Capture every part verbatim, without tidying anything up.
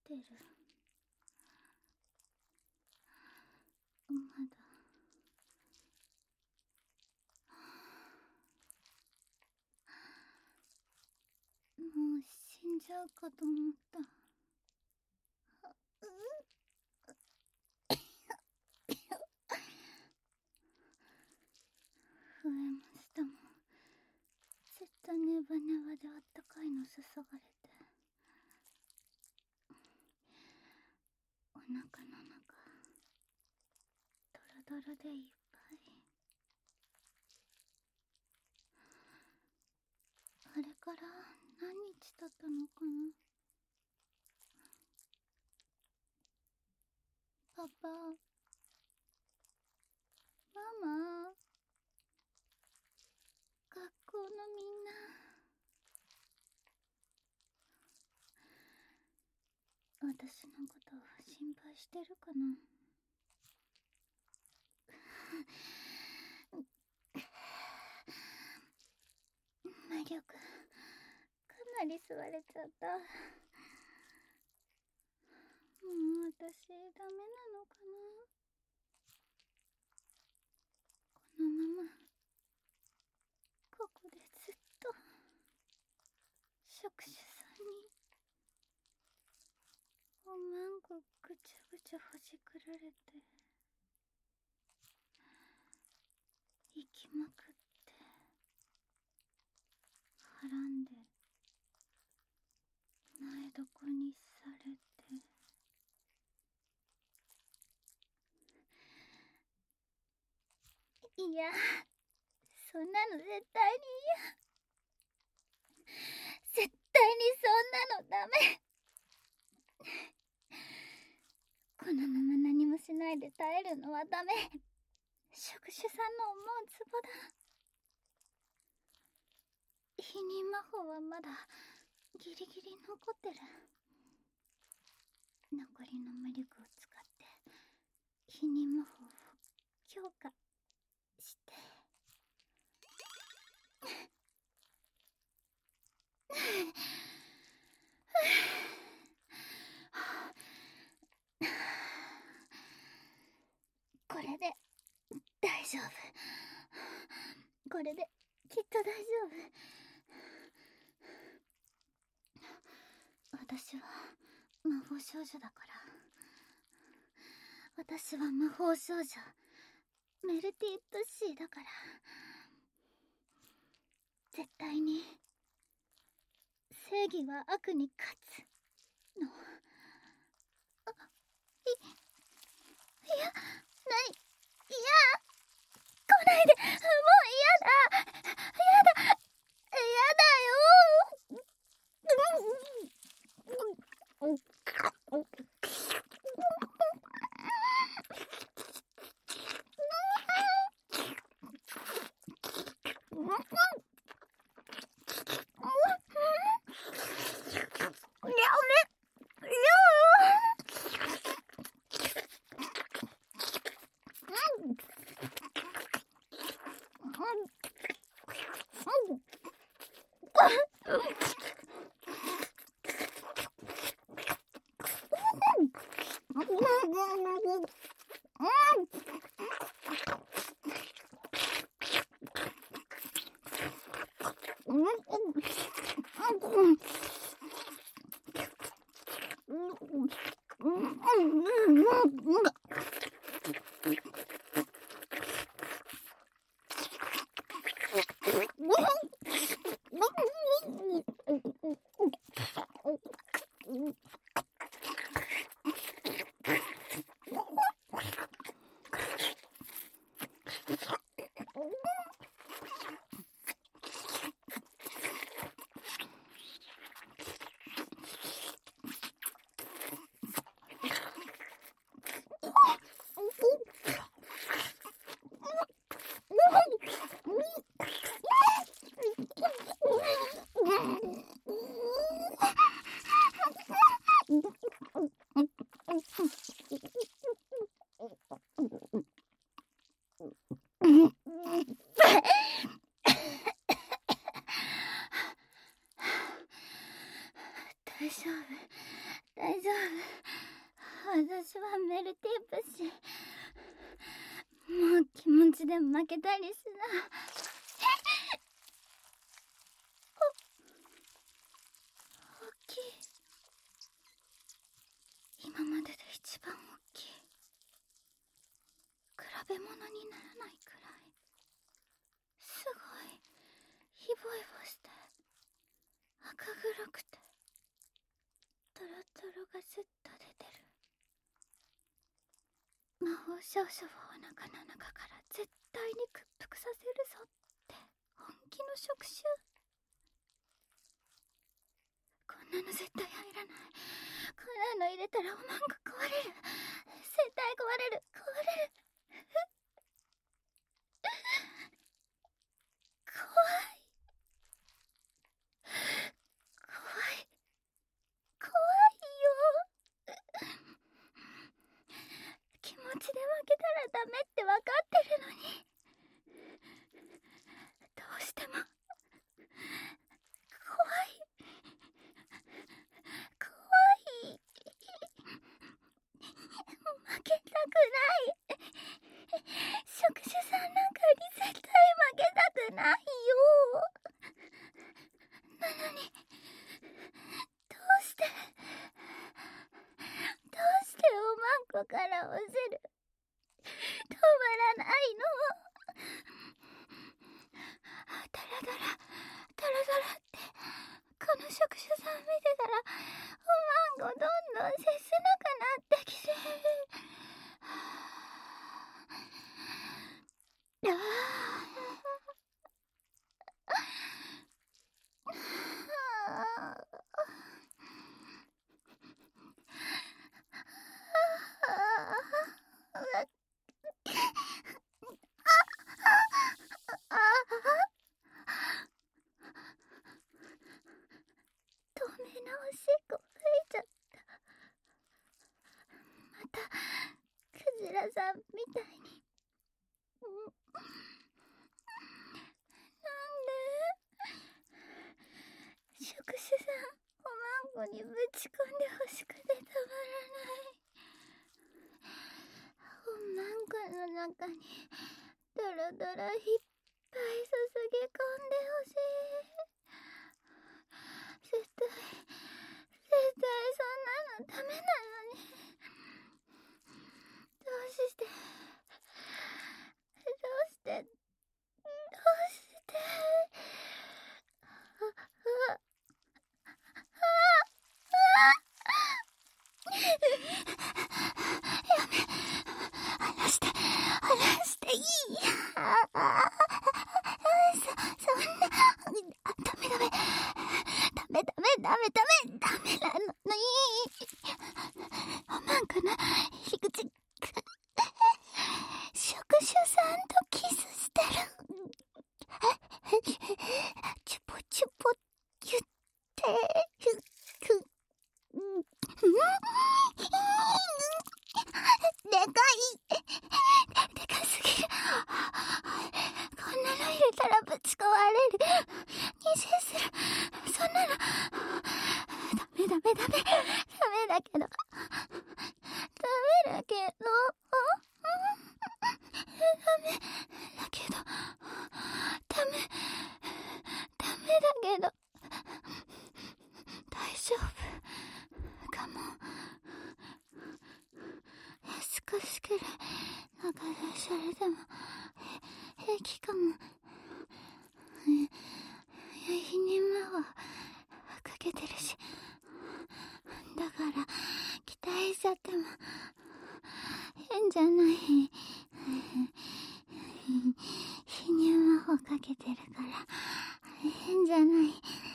てる。まだ。もう死んじゃうかと思った。上も下もずっとネバネバであったかいの注がれて、お腹の中ドロドロでいっぱい。あれから何日経ったのかな。パパ、ママ、学校のみんな、私のこと心配してるかな。魔力かなり吸われちゃった。もう私ダメなのかな。このままここでずっと職種さんにおまんこぐちゃぐちゃほじくられて生きまくってはらんで苗床にされて、いや、そんなの絶対に嫌。絶対にそんなのダメ。このまま何もしないで耐えるのはダメ。職種さんの思うツボだ。否認魔法はまだギリギリ残ってる。残りの魔力を使って否認魔法を強化してこれで大丈夫。これできっと大丈夫。私は魔法少女だから。私は魔法少女メルティップシーだから。絶対に正義は悪に勝つの。あ、い、いや、ない、いや、来ないで、もう嫌だ、嫌だ、嫌だよ。大丈夫、 大丈夫。私はメルティープし、もう気持ちで負けたりしない。お大きい。今までで一番大きい。比べ物にならないくらい。すごいイボイボして赤黒くてトロトロがずっと出てる。魔法少女をお腹の中から絶対に屈服させるぞって本気の触手。こんなの絶対入らない。こんなの入れたらおまんが壊れる。絶対壊れる壊れる。怖い怖い怖いよ。気持ちで負けたらダメって分かってるのに、どうしても怖い怖い。負けたくない。触手さんなんかに絶対負けたくないよ。なのにどうしてどうしておまんこから落ちる。止まらないの。ダラダラダラダラってこの触手さん見てたらおまんこどんどん切なくなってきて、あ透明なおしっこ吹いちゃった。またクジラさんみたいに。なんで触手さんおまんこにぶち込んでほしくてたまらない。おまんこの中にドロドロいっぱい注ぎ込んでほしい。絶対絶対そんなのダメなのに。どうしてどうしてどうしてああやめ離して離していい。ああそそんなダメダメダメダメダメダメダメなのに。おまんこの入り口触手さんとキスしてる。チュポチュポ言ってでかいでかすぎる。こんなの入れたらぶち壊れる。妊娠する。そんなのダメダメダメダメだけどダメだけどダメだけどダメダメだけど大丈夫かも。少しくらい中でそれでも平気かも。否認魔法かけてるし、だから期待しちゃっても変じゃない。否認魔法かけてるから変じゃない。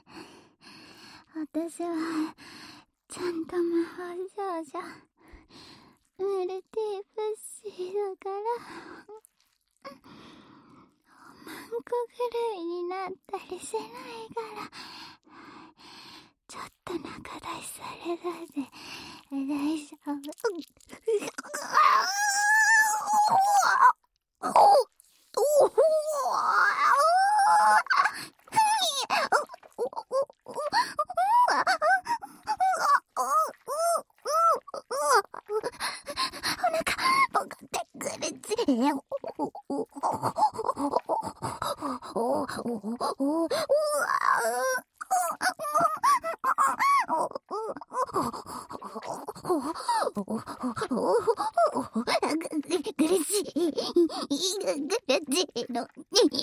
私はちゃんと魔法少女メルティープシーだから。おまんこぐらいになったりしないから、ちょっと仲出しされたで大丈夫。 苦しい。苦しいのに。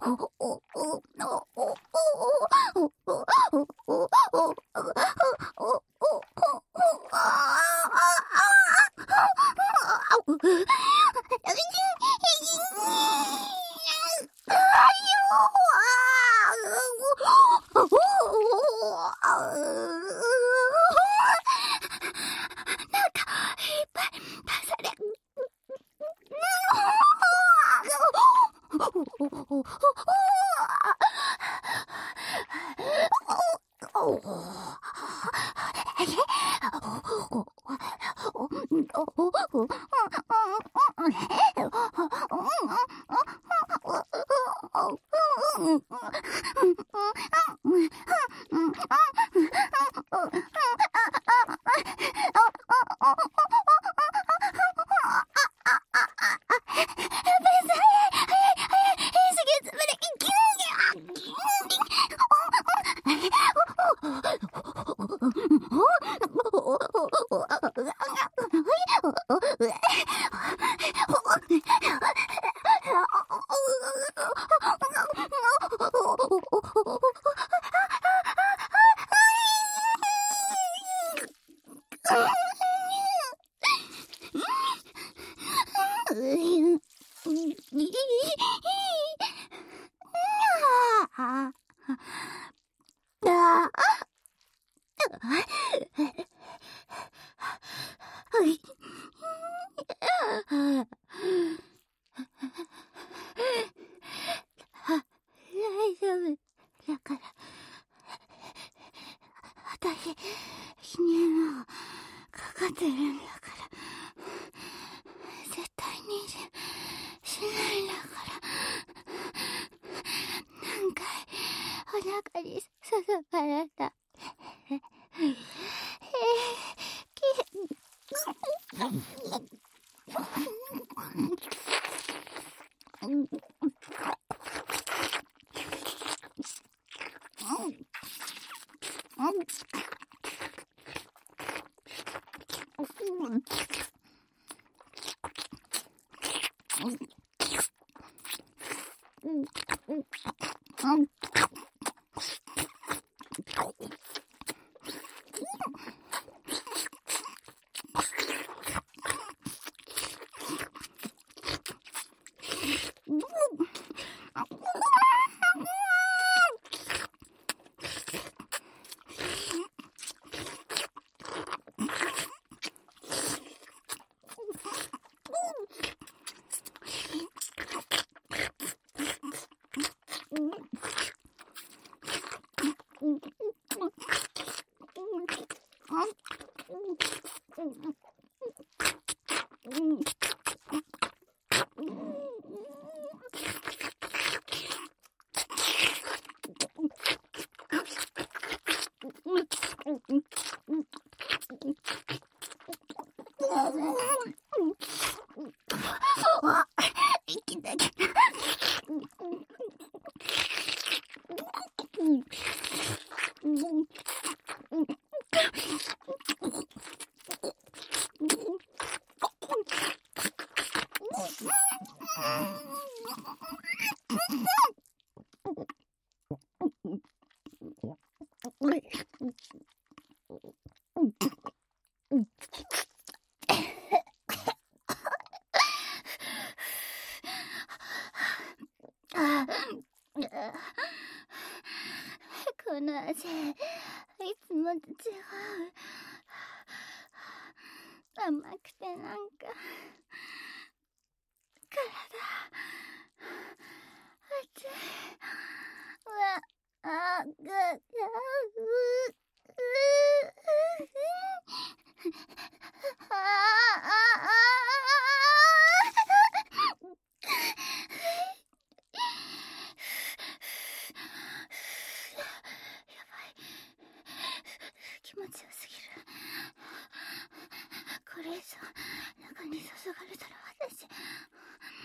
大丈夫だから。私、死ねのかかってるんだから。絶対にし、しないんだから。何回お腹に刺された。えー、この味、いつもと違う。甘くてなんか、体、熱い。うわ、あ、ぐ、ぐ、う、う、あ、あ、あ、気持ちよすぎる。これ以上中に注がれたら私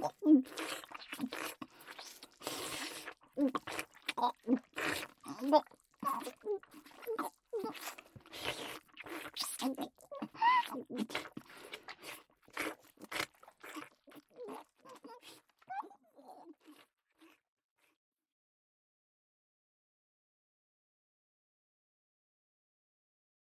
うん。